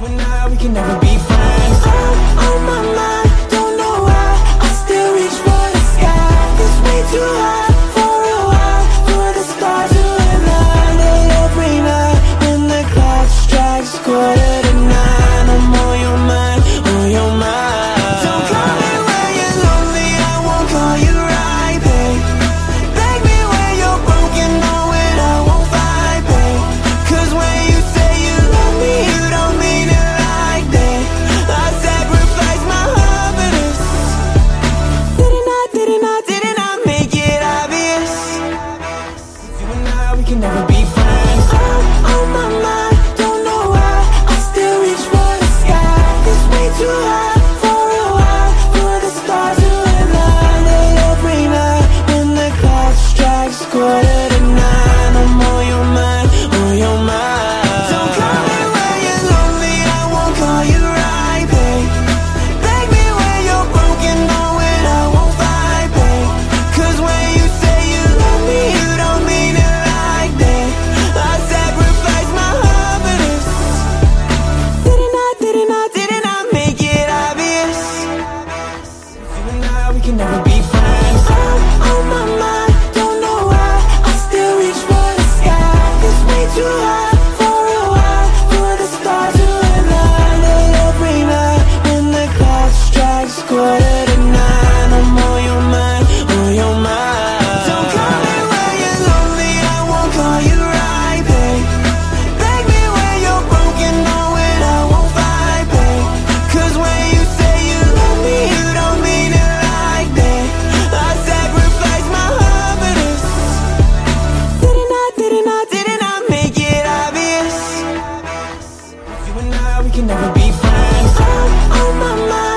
and I, we can never be friends. On my mind, don't know why I still reach for the sky. It's way too high for a while, for the stars to align. And every night when the clock strikes 8:45, I'm on your mind, on your mind. Don't call me when you're lonely, I won't call you right, babe. Beg me when you're broken, know it, I won't fight, babe. 'Cause when you say you love me, you don't mean it like that. I sacrifice my happiness. Didn't I make it obvious? You and I, we can never be friends. On my mind, don't know why I still reach for the sky. It's way too high for a while, for the stars to align. And every night when the clock strikes 8:45, I'm on your mind, on your mind. Don't call me when you're lonely, I won't call you right, babe. Beg me when you're broken, know it, I won't fight, babe. 'Cause when you say you love me, you don't mean it like that. I sacrifice my happiness. Didn't I make it obvious? You and I, we can never be friends. On my mind, don't know why I still reach for the sky. It's way too high for a while, for the stars to align. And every night when the clock strikes 8:45, I'm on your mind, on your mind. Don't call me when you're lonely, I won't call you right, babe. Beg me when you're broken, know it, I won't fight, babe. 'Cause when you say you love me, you don't mean it like that. I sacrifice my happiness. Didn't I make it obvious? You and I, we can never be friends. On my mind.